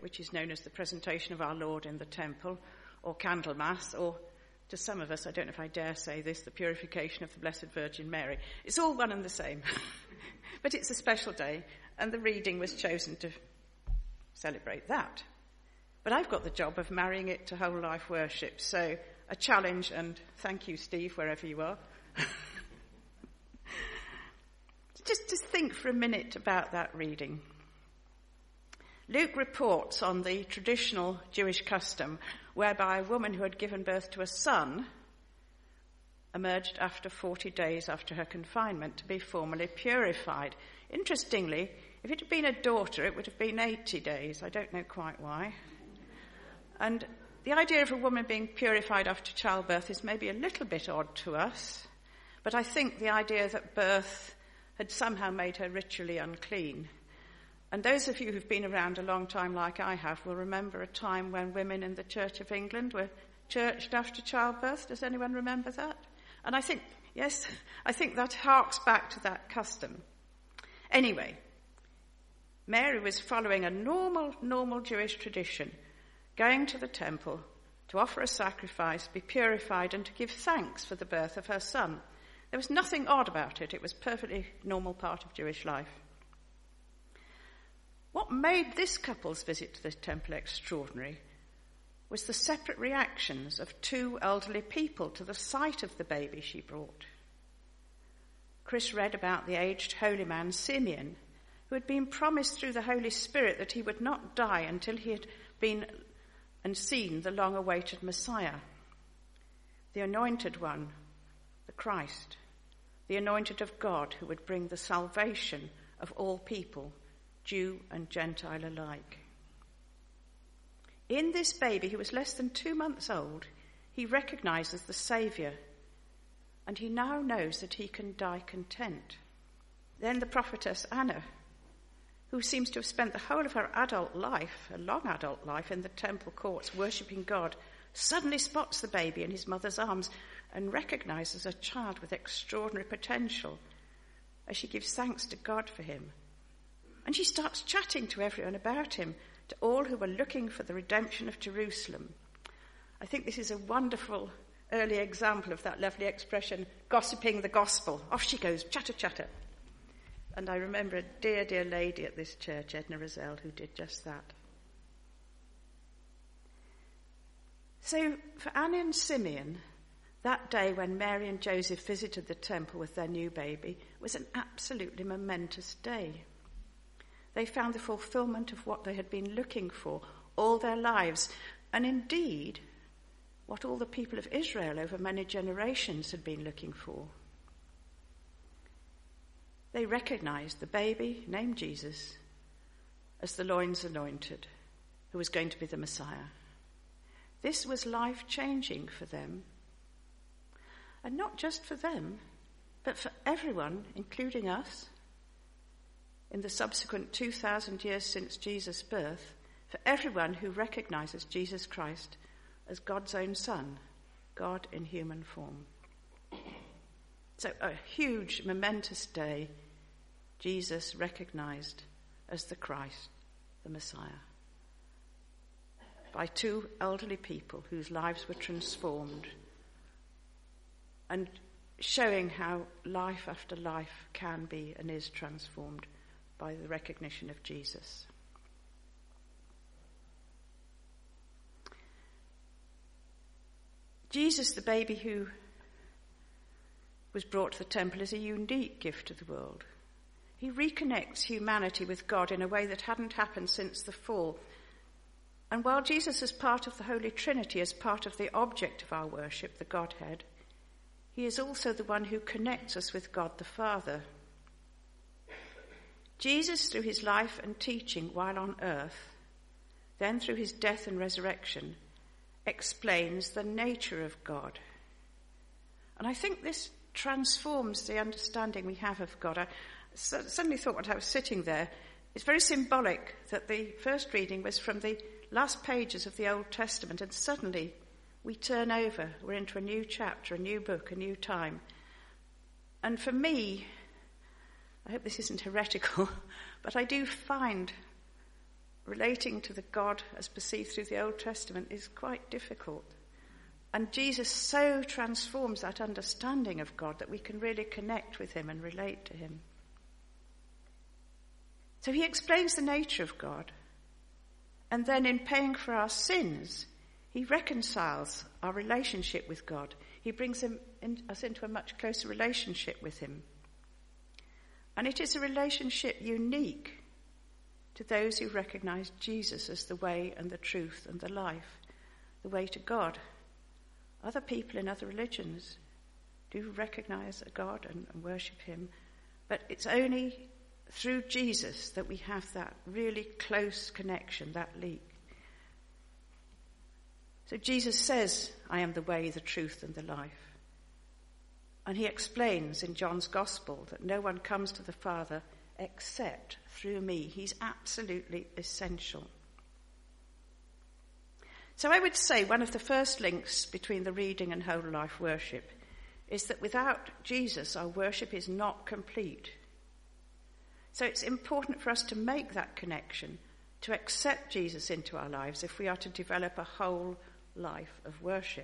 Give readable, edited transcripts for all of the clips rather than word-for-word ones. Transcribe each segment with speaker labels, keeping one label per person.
Speaker 1: which is known as the presentation of our Lord in the temple, or Candlemas, or to some of us, I don't know if I dare say this, the purification of the Blessed Virgin Mary. It's all one and the same. But it's a special day, and the reading was chosen to celebrate that. But I've got the job of marrying it to whole life worship, so a challenge, and thank you, Steve, wherever you are. Just think for a minute about that reading. Luke reports on the traditional Jewish custom whereby a woman who had given birth to a son emerged after 40 days after her confinement to be formally purified. Interestingly, if it had been a daughter, it would have been 80 days. I don't know quite why. And the idea of a woman being purified after childbirth is maybe a little bit odd to us, but I think the idea that birth had somehow made her ritually unclean. And those of you who've been around a long time like I have will remember a time when women in the Church of England were churched after childbirth. Does anyone remember that? And I think that harks back to that custom. Anyway, Mary was following a normal Jewish tradition, going to the temple to offer a sacrifice, be purified, and to give thanks for the birth of her son. There was nothing odd about it. It was a perfectly normal part of Jewish life. What made this couple's visit to the temple extraordinary was the separate reactions of two elderly people to the sight of the baby she brought. Chris read about the aged holy man Simeon, who had been promised through the Holy Spirit that he would not die until he had been and seen the long-awaited Messiah, the anointed one, the Christ, the anointed of God, who would bring the salvation of all people, Jew and Gentile alike. In this baby, who was less than 2 months old, he recognizes the Saviour, and he now knows that he can die content. Then the prophetess Anna, who seems to have spent the whole of her adult life, a long adult life, in the temple courts worshipping God, suddenly spots the baby in his mother's arms and recognizes a child with extraordinary potential as she gives thanks to God for him. And she starts chatting to everyone about him, to all who were looking for the redemption of Jerusalem. I think this is a wonderful early example of that lovely expression, gossiping the gospel. Off she goes, chatter, chatter. And I remember a dear, dear lady at this church, Edna Rozelle, who did just that. So for Anna and Simeon, that day when Mary and Joseph visited the temple with their new baby was an absolutely momentous day. They found the fulfillment of what they had been looking for all their lives, and indeed what all the people of Israel over many generations had been looking for. They recognized the baby named Jesus as the Lord's anointed, who was going to be the Messiah. This was life-changing for them. And not just for them, but for everyone, including us, in the subsequent 2,000 years since Jesus' birth, for everyone who recognizes Jesus Christ as God's own Son, God in human form. So a huge, momentous day, Jesus recognized as the Christ, the Messiah, by two elderly people whose lives were transformed, and showing how life after life can be and is transformed by the recognition of Jesus. Jesus, the baby who was brought to the temple, is a unique gift to the world. He reconnects humanity with God in a way that hadn't happened since the fall. And while Jesus is part of the Holy Trinity, as part of the object of our worship, the Godhead, he is also the one who connects us with God the Father. Jesus, through his life and teaching while on earth, then through his death and resurrection, explains the nature of God. And I think this transforms the understanding we have of God. I suddenly thought, when I was sitting there, it's very symbolic that the first reading was from the last pages of the Old Testament, and suddenly we turn over, we're into a new chapter, a new book, a new time. And for me, I hope this isn't heretical, but I do find relating to the God as perceived through the Old Testament is quite difficult. And Jesus so transforms that understanding of God that we can really connect with him and relate to him. So he explains the nature of God. And then in paying for our sins, he reconciles our relationship with God. He brings us into a much closer relationship with him. And it is a relationship unique to those who recognize Jesus as the way and the truth and the life, the way to God. Other people in other religions do recognize a God and worship him, but it's only through Jesus that we have that really close connection, that link. So Jesus says, I am the way, the truth, and the life. And he explains in John's Gospel that no one comes to the Father except through me. He's absolutely essential. So I would say one of the first links between the reading and whole life worship is that without Jesus, our worship is not complete. So it's important for us to make that connection, to accept Jesus into our lives if we are to develop a whole life of worship.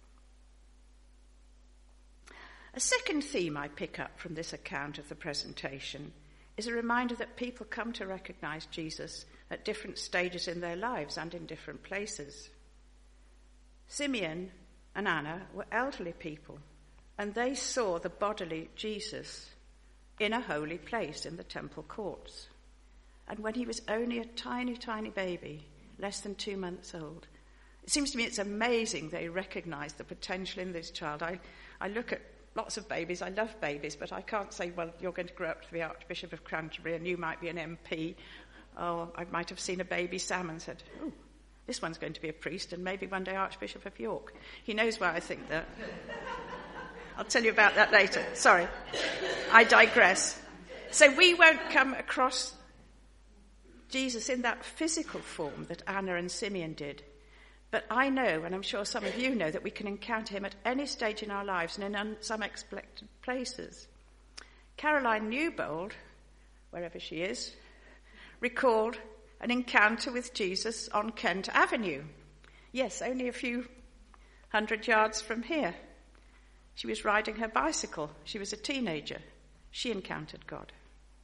Speaker 1: A second theme I pick up from this account of the presentation is a reminder that people come to recognize Jesus at different stages in their lives and in different places. Simeon and Anna were elderly people, and they saw the bodily Jesus in a holy place in the temple courts. And when he was only a tiny, tiny baby, less than 2 months old, it seems to me it's amazing they recognized the potential in this child. I look at lots of babies, I love babies, but I can't say, well, you're going to grow up to be Archbishop of Canterbury and you might be an MP. Or I might have seen a baby Sam and said, oh, this one's going to be a priest and maybe one day Archbishop of York. He knows why I think that. I'll tell you about that later. Sorry, I digress. So we won't come across Jesus in that physical form that Anna and Simeon did. But I know, and I'm sure some of you know, that we can encounter him at any stage in our lives and in some unexpected places. Caroline Newbold, wherever she is, recalled an encounter with Jesus on Kent Avenue. Yes, only a few 100 yards from here. She was riding her bicycle. She was a teenager. She encountered God.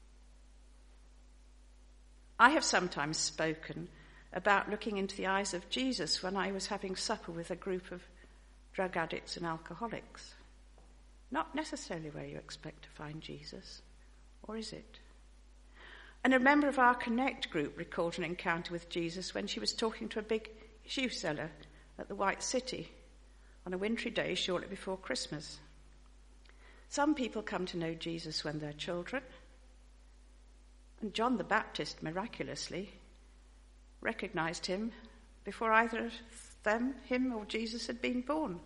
Speaker 1: I have sometimes spoken about looking into the eyes of Jesus when I was having supper with a group of drug addicts and alcoholics. Not necessarily where you expect to find Jesus, or is it? And a member of our Connect group recalled an encounter with Jesus when she was talking to a big shoe seller at the White City on a wintry day shortly before Christmas. Some people come to know Jesus when they're children, and John the Baptist miraculously recognized him before either of them, him or Jesus, had been born.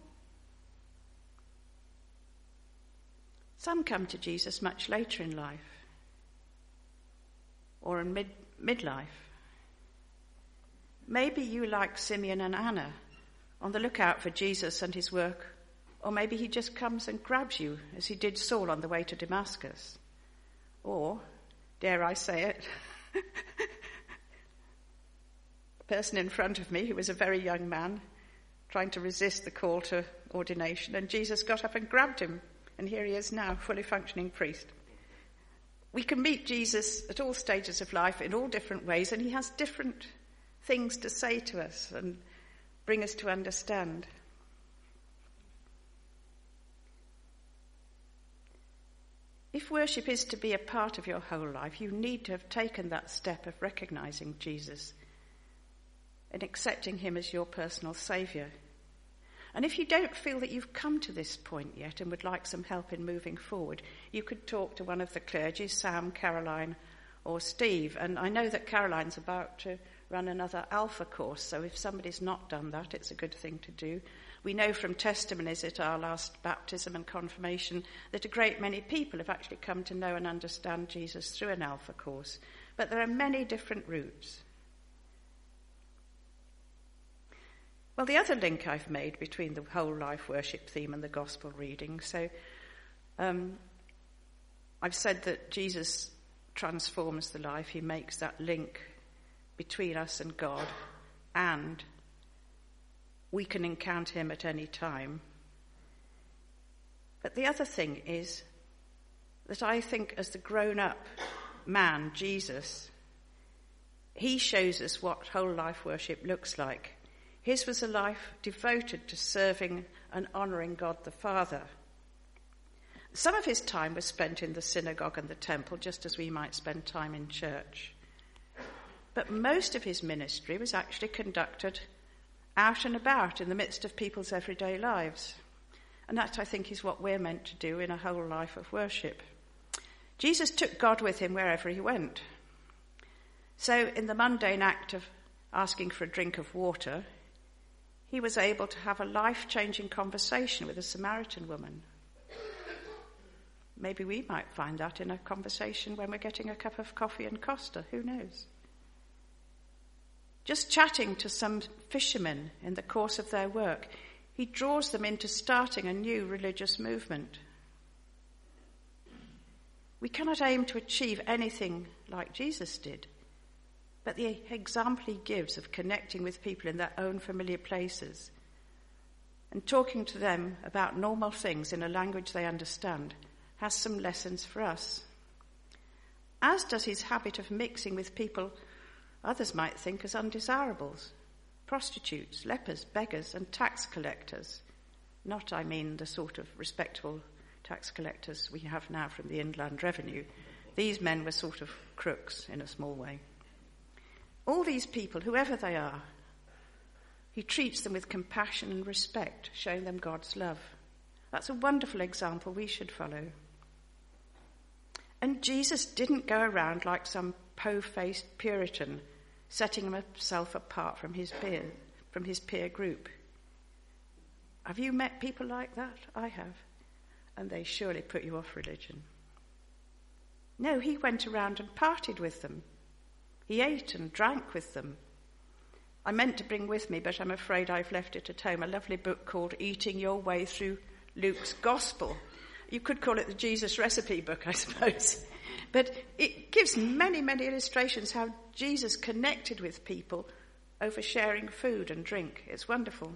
Speaker 1: Some come to Jesus much later in life, or in midlife. Maybe you, like Simeon and Anna, on the lookout for Jesus and his work, or maybe he just comes and grabs you as he did Saul on the way to Damascus. Or, dare I say it, the person in front of me who was a very young man trying to resist the call to ordination, and Jesus got up and grabbed him, and here he is now, fully functioning priest. We can meet Jesus at all stages of life in all different ways, and he has different things to say to us and bring us to understand. If worship is to be a part of your whole life, you need to have taken that step of recognizing Jesus and accepting him as your personal saviour. And if you don't feel that you've come to this point yet and would like some help in moving forward, you could talk to one of the clergy, Sam, Caroline, or Steve. And I know that Caroline's about to run another Alpha course, so if somebody's not done that, it's a good thing to do. We know from testimonies at our last baptism and confirmation that a great many people have actually come to know and understand Jesus through an Alpha course. But there are many different routes. Well, the other link I've made between the whole life worship theme and the gospel reading, so I've said that Jesus transforms the life. He makes that link between us and God, and we can encounter him at any time. But the other thing is that I think as the grown-up man, Jesus, he shows us what whole life worship looks like. His was a life devoted to serving and honouring God the Father. Some of his time was spent in the synagogue and the temple, just as we might spend time in church. But most of his ministry was actually conducted out and about in the midst of people's everyday lives. And that, I think, is what we're meant to do in a whole life of worship. Jesus took God with him wherever he went. So in the mundane act of asking for a drink of water, he was able to have a life-changing conversation with a Samaritan woman. Maybe we might find that in a conversation when we're getting a cup of coffee and Costa. Who knows? Just chatting to some fishermen in the course of their work, he draws them into starting a new religious movement. We cannot aim to achieve anything like Jesus did, but the example he gives of connecting with people in their own familiar places and talking to them about normal things in a language they understand has some lessons for us. As does his habit of mixing with people others might think as undesirables: prostitutes, lepers, beggars, and tax collectors. Not, I mean, the sort of respectable tax collectors we have now from the Inland Revenue. These men were sort of crooks in a small way. All these people, whoever they are, he treats them with compassion and respect, showing them God's love. That's a wonderful example we should follow. And Jesus didn't go around like some po-faced Puritan, setting himself apart from his peer group. Have you met people like that? I have. And they surely put you off religion. No, he went around and partied with them. He ate and drank with them. I meant to bring with me, but I'm afraid I've left it at home, a lovely book called Eating Your Way Through Luke's Gospel. You could call it the Jesus recipe book, I suppose. But it gives many, many illustrations how Jesus connected with people over sharing food and drink. It's wonderful.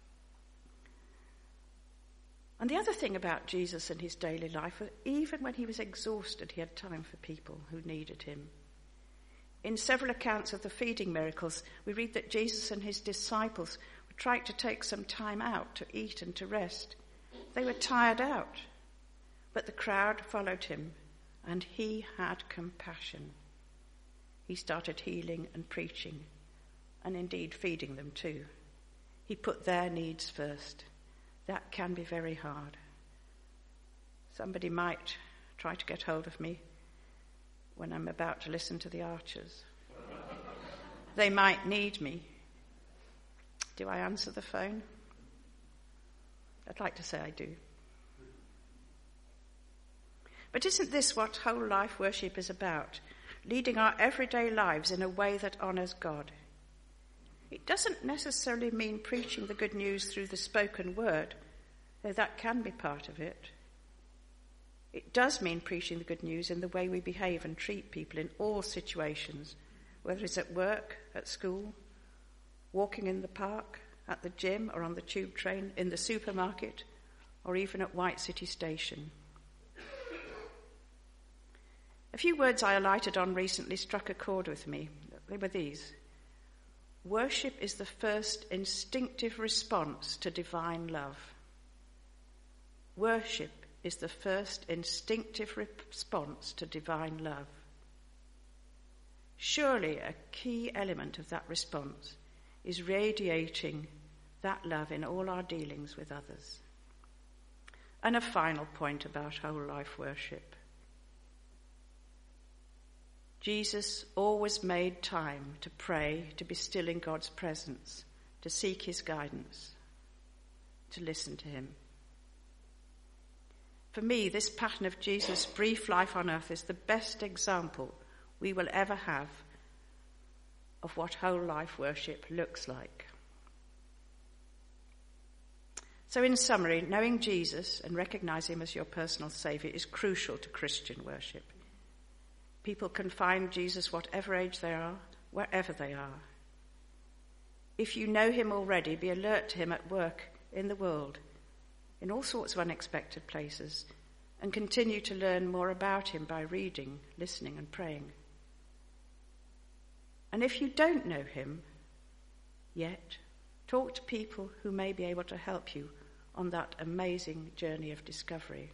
Speaker 1: And the other thing about Jesus and his daily life, even when he was exhausted, he had time for people who needed him. In several accounts of the feeding miracles, we read that Jesus and his disciples were trying to take some time out to eat and to rest. They were tired out, but the crowd followed him, and he had compassion. He started healing and preaching, and indeed feeding them too. He put their needs first. That can be very hard. Somebody might try to get hold of me when I'm about to listen to the Archers. They might need me. Do I answer the phone? I'd like to say I do. But isn't this what whole life worship is about? Leading our everyday lives in a way that honours God. It doesn't necessarily mean preaching the good news through the spoken word, though that can be part of it. It does mean preaching the good news in the way we behave and treat people in all situations, whether it's at work, at school, walking in the park, at the gym or on the tube train, in the supermarket, or even at White City Station. A few words I alighted on recently struck a chord with me. They were these. Worship is the first instinctive response to divine love. Worship is the first instinctive response to divine love. Surely a key element of that response is radiating that love in all our dealings with others. And a final point about whole life worship. Jesus always made time to pray, to be still in God's presence, to seek his guidance, to listen to him. For me, this pattern of Jesus' brief life on earth is the best example we will ever have of what whole life worship looks like. So in summary, knowing Jesus and recognizing him as your personal saviour is crucial to Christian worship. People can find Jesus whatever age they are, wherever they are. If you know him already, be alert to him at work in the world, in all sorts of unexpected places, and continue to learn more about him by reading, listening, and praying. And if you don't know him yet, talk to people who may be able to help you on that amazing journey of discovery.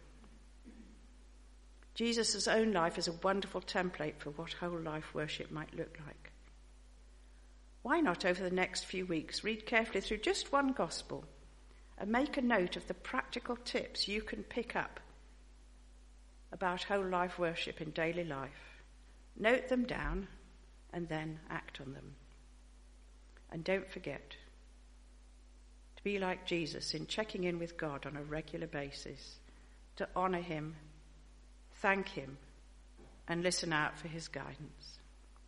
Speaker 1: Jesus' own life is a wonderful template for what whole life worship might look like. Why not, over the next few weeks, read carefully through just one gospel and make a note of the practical tips you can pick up about whole life worship in daily life. Note them down and then act on them. And don't forget to be like Jesus in checking in with God on a regular basis, to honour him, thank him, and listen out for his guidance.